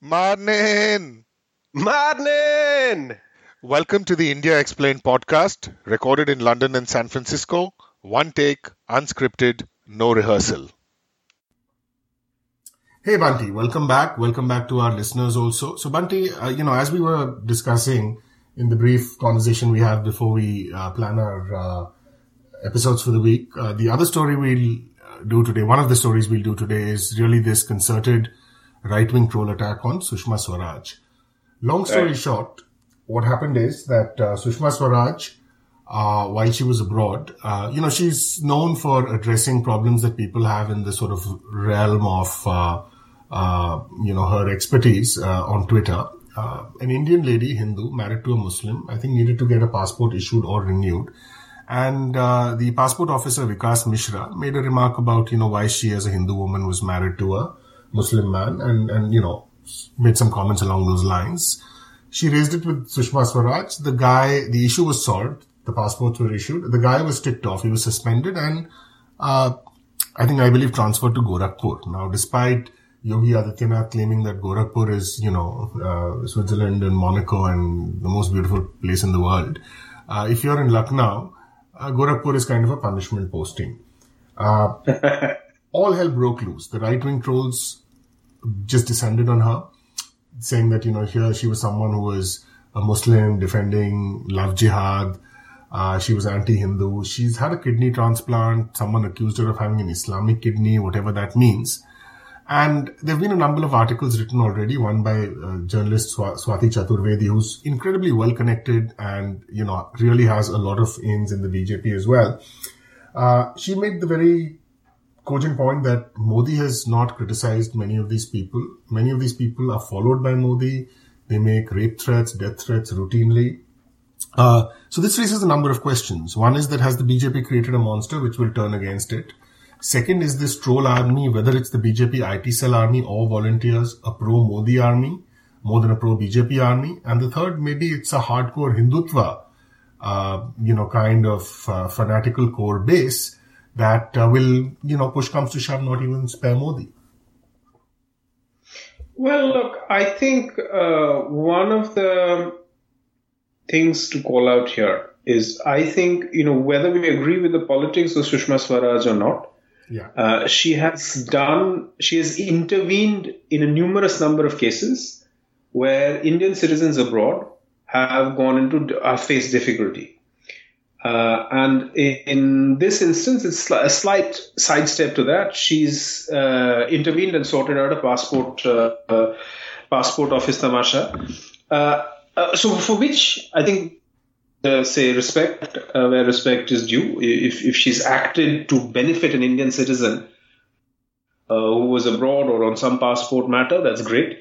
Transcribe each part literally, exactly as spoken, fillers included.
Morning! Morning! Welcome to the India Explained podcast, recorded in London and San Francisco. One take, unscripted, no rehearsal. Hey Bunty, welcome back. Welcome back to our listeners also. So Bunty, uh, you know, as we were discussing in the brief conversation we had before we uh, plan our uh, episodes for the week, uh, the other story we'll do today, one of the stories we'll do today is really this concerted right-wing troll attack on Sushma Swaraj. Long story right. short, what happened is that uh, Sushma Swaraj, uh, while she was abroad, uh, you know, she's known for addressing problems that people have in the sort of realm of, uh, uh, you know, her expertise uh, on Twitter. Uh, an Indian lady, Hindu, married to a Muslim, I think needed to get a passport issued or renewed. And uh, the passport officer, Vikas Mishra, made a remark about, you know, why she as a Hindu woman was married to a Muslim man and, and, you know, made some comments along those lines. She raised it with Sushma Swaraj. The guy, the issue was solved. The passports were issued. The guy was ticked off. He was suspended and, uh, I think, I believe, transferred to Gorakhpur. Now, despite Yogi Adityanath claiming that Gorakhpur is, you know, uh, Switzerland and Monaco and the most beautiful place in the world, uh, if you're in Lucknow, uh, Gorakhpur is kind of a punishment posting. Uh, all hell broke loose. The right-wing trolls just descended on her, saying that, you know, here she was someone who was a Muslim defending love jihad. Uh, she was anti-Hindu. She's had a kidney transplant. Someone accused her of having an Islamic kidney, whatever that means. And there have been a number of articles written already, one by uh, journalist Swati Chaturvedi, who's incredibly well connected and, you know, really has a lot of ins in the B J P as well. Uh, she made the very cogent point that Modi has not criticized many of these people. Many of these people are followed by Modi. They make rape threats, death threats routinely. Uh, so this raises a number of questions. One is that has the B J P created a monster which will turn against it? Second is this troll army, whether it's the B J P I T cell army or volunteers, a pro-Modi army, more than a pro-B J P army. And the third, maybe it's a hardcore Hindutva, uh, you know, kind of uh, fanatical core base that uh, will, you know, push comes to shove, not even spare Modi. Well, look, I think uh, one of the things to call out here is, I think, you know, whether we agree with the politics of Sushma Swaraj or not, yeah. uh, she has done, she has intervened in a numerous number of cases where Indian citizens abroad have gone into, have faced difficulty. Uh, and in this instance, it's a slight sidestep to that. She's uh, intervened and sorted out a passport uh, uh, passport office tamasha. Uh, uh, so for which I think, uh, say, respect uh, where respect is due. If, if she's acted to benefit an Indian citizen uh, who was abroad or on some passport matter, that's great.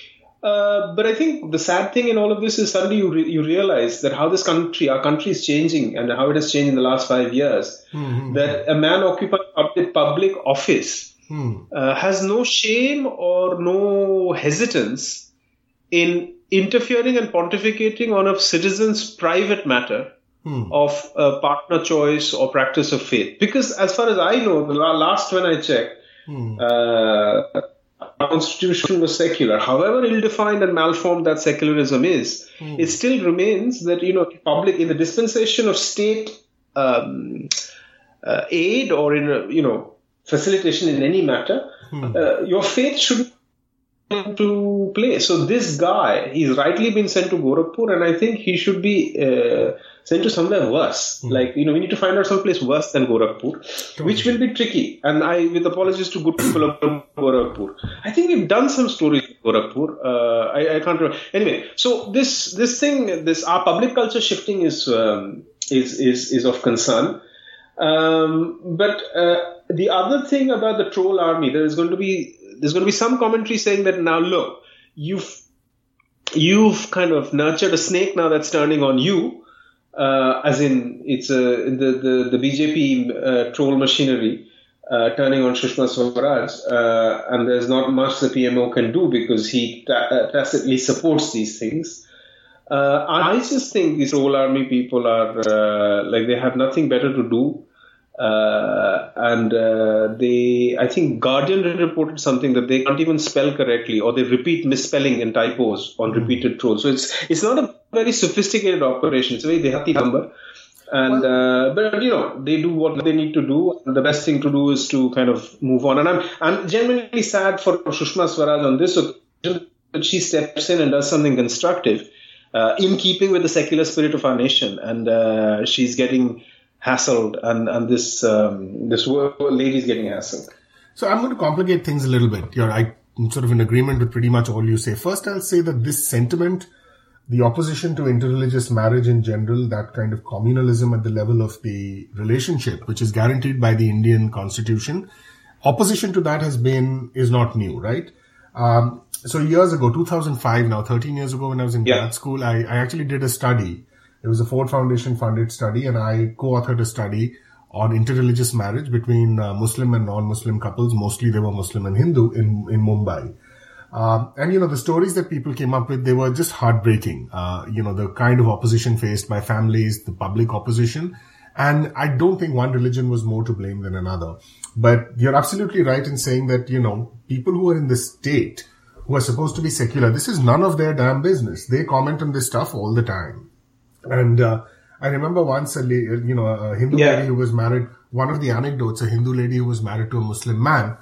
Uh, but I think the sad thing in all of this is suddenly you re- you realize that how this country, our country is changing and how it has changed in the last five years, mm-hmm. that a man occupying public, public office mm. uh, has no shame or no hesitance in interfering and pontificating on a citizen's private matter mm. of uh, partner choice or practice of faith. Because as far as I know, the last when I checked, mm. uh, our constitution was secular. However ill-defined and malformed that secularism is, mm. it still remains that, you know, public, in the dispensation of state um, uh, aid or in, a, you know, facilitation in any matter, mm. uh, your faith should come into play. So this guy, he's rightly been sent to Gorakhpur, and I think he should be uh, sent to somewhere worse. Mm. Like, you know, we need to find out someplace worse than Gorakhpur, Totally. which will be tricky. And I, with apologies to good people of Gorakhpur, I think we've done some stories in Gorakhpur. Uh, I, I can't remember. Anyway, so this this thing, this our public culture shifting is um, is is is of concern. Um, but uh, the other thing about the troll army, there is going to be there's going to be some commentary saying that now look, you've you've kind of nurtured a snake now that's turning on you. Uh, as in, it's a, the, the, the B J P uh, troll machinery uh, turning on Sushma Swaraj, uh, and there's not much the P M O can do because he ta- tacitly supports these things. Uh, I just think these troll army people are uh, like they have nothing better to do. Uh, and uh, they, I think Guardian reported something that they can't even spell correctly, or they repeat misspelling and typos on repeated trolls. So it's it's not a very sophisticated operation. It's a very dehati number. And uh, but you know, they do what they need to do. And the best thing to do is to kind of move on. And I'm I'm genuinely sad for Sushma Swaraj on this occasion that she steps in and does something constructive, uh, in keeping with the secular spirit of our nation. And uh, she's getting hassled, and and this um, this lady's getting hassled. So I'm going to complicate things a little bit. You're I'm sort of in agreement with pretty much all you say. First, I'll say that this sentiment, the opposition to interreligious marriage in general, that kind of communalism at the level of the relationship, which is guaranteed by the Indian constitution, opposition to that has been, is not new, right? Um, so years ago, two thousand five now, thirteen years ago when I was in yeah. grad school, I, I actually did a study. It was a Ford Foundation funded study, and I co-authored a study on interreligious marriage between uh, Muslim and non-Muslim couples. Mostly they were Muslim and Hindu in, in Mumbai. Um, and, you know, the stories that people came up with, they were just heartbreaking. Uh, you know, the kind of opposition faced by families, the public opposition. And I don't think one religion was more to blame than another. But you're absolutely right in saying that, you know, people who are in the state, who are supposed to be secular, this is none of their damn business. They comment on this stuff all the time. And uh, I remember once a la- you know a Hindu yeah. lady who was married. One of the anecdotes: a Hindu lady who was married to a Muslim man.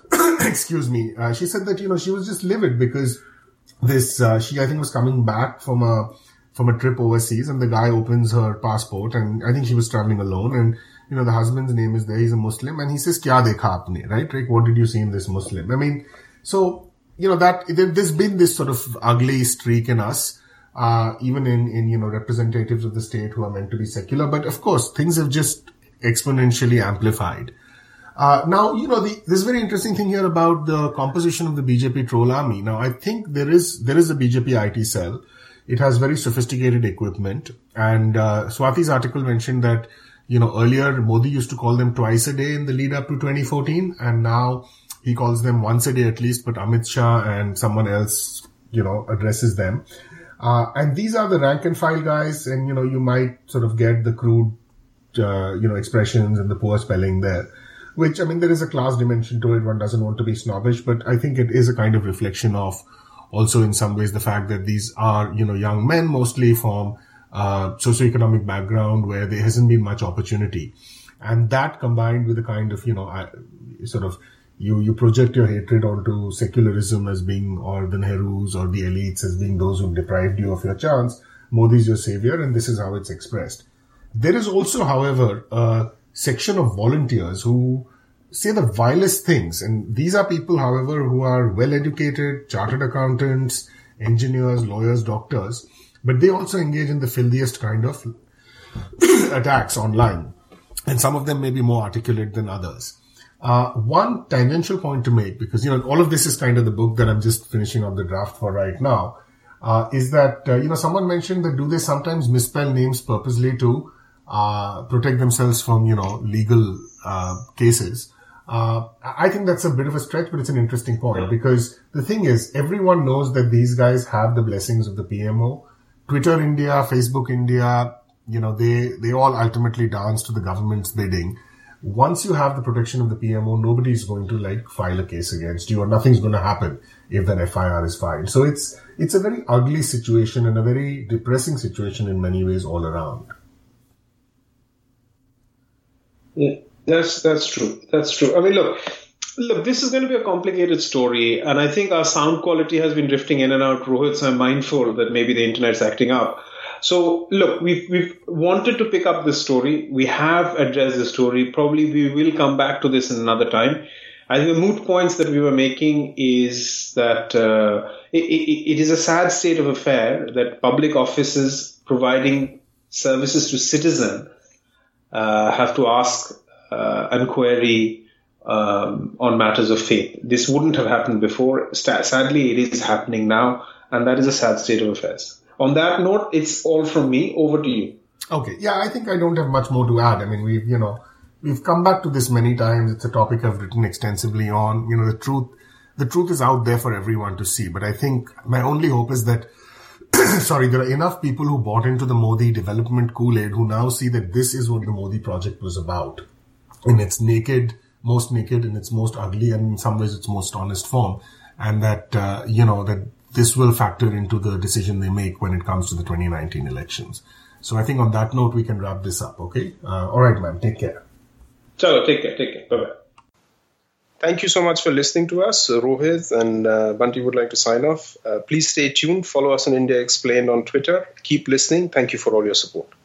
excuse me. Uh, she said that you know she was just livid because this uh, she I think was coming back from a from a trip overseas, and the guy opens her passport, and I think she was traveling alone, and you know the husband's name is there. He's a Muslim, and he says, "Kya dekha aapne?" Right? Like, what did you see in this Muslim? I mean, so you know that there's been this sort of ugly streak in us. Uh, even in, in, you know, representatives of the state who are meant to be secular. But of course, things have just exponentially amplified. Uh, now, you know, the, this very interesting thing here about the composition of the B J P troll army. Now, I think there is, there is a B J P I T cell. It has very sophisticated equipment. And, uh, Swati's article mentioned that, you know, earlier Modi used to call them twice a day in the lead up to twenty fourteen. And now he calls them once a day at least, but Amit Shah and someone else, you know, addresses them. Uh, and these are the rank and file guys, and, you know, you might sort of get the crude, uh, you know, expressions and the poor spelling there, which, I mean, there is a class dimension to it. One doesn't want to be snobbish, but I think it is a kind of reflection of also in some ways the fact that these are, you know, young men mostly from, uh, socioeconomic background where there hasn't been much opportunity. And that combined with the kind of, you know, uh, sort of, You, you project your hatred onto secularism as being, or the Nehrus or the elites as being those who deprived you of your chance. Modi's your savior, and this is how it's expressed. There is also, however, a section of volunteers who say the vilest things. And these are people, however, who are well-educated, chartered accountants, engineers, lawyers, doctors, but they also engage in the filthiest kind of attacks online. And some of them may be more articulate than others. Uh, one tangential point to make, because, you know, all of this is kind of the book that I'm just finishing up the draft for right now, uh, is that, uh, you know, someone mentioned that do they sometimes misspell names purposely to, uh, protect themselves from, you know, legal, uh, cases. Uh, I think that's a bit of a stretch, but it's an interesting point because the thing is, everyone knows that these guys have the blessings of the P M O. Twitter India, Facebook India, you know, they, they all ultimately dance to the government's bidding. Once you have the protection of the P M O, nobody is going to like file a case against you, or nothing's going to happen if that F I R is filed. So it's, it's a very ugly situation and a very depressing situation in many ways all around. Yeah, that's, that's true. That's true. I mean, look, look, this is going to be a complicated story, and I think our sound quality has been drifting in and out. Rohit, so I'm mindful that maybe the internet's acting up. So, look, we've, we've wanted to pick up this story. We have addressed the story. Probably we will come back to this in another time. I think the moot points that we were making is that uh, it, it, it is a sad state of affair that public offices providing services to citizens uh, have to ask uh, and query um, on matters of faith. This wouldn't have happened before. Sadly, it is happening now, and that is a sad state of affairs. On that note, it's all from me. Over to you. Okay. Yeah, I think I don't have much more to add. I mean, we've, you know, we've come back to this many times. It's a topic I've written extensively on. You know, the truth, the truth is out there for everyone to see. But I think my only hope is that, sorry, there are enough people who bought into the Modi development Kool-Aid who now see that this is what the Modi project was about. in its naked, most naked, in its most ugly, and in some ways its most honest form. And that, uh, you know, that this will factor into the decision they make when it comes to the twenty nineteen elections. So I think on that note, we can wrap this up, okay? Uh, all right, ma'am. Take care. Chalo, take care. Take care. Bye-bye. Thank you so much for listening to us. Rohit and uh, Bunty would like to sign off. Uh, please stay tuned. Follow us on India Explained on Twitter. Keep listening. Thank you for all your support.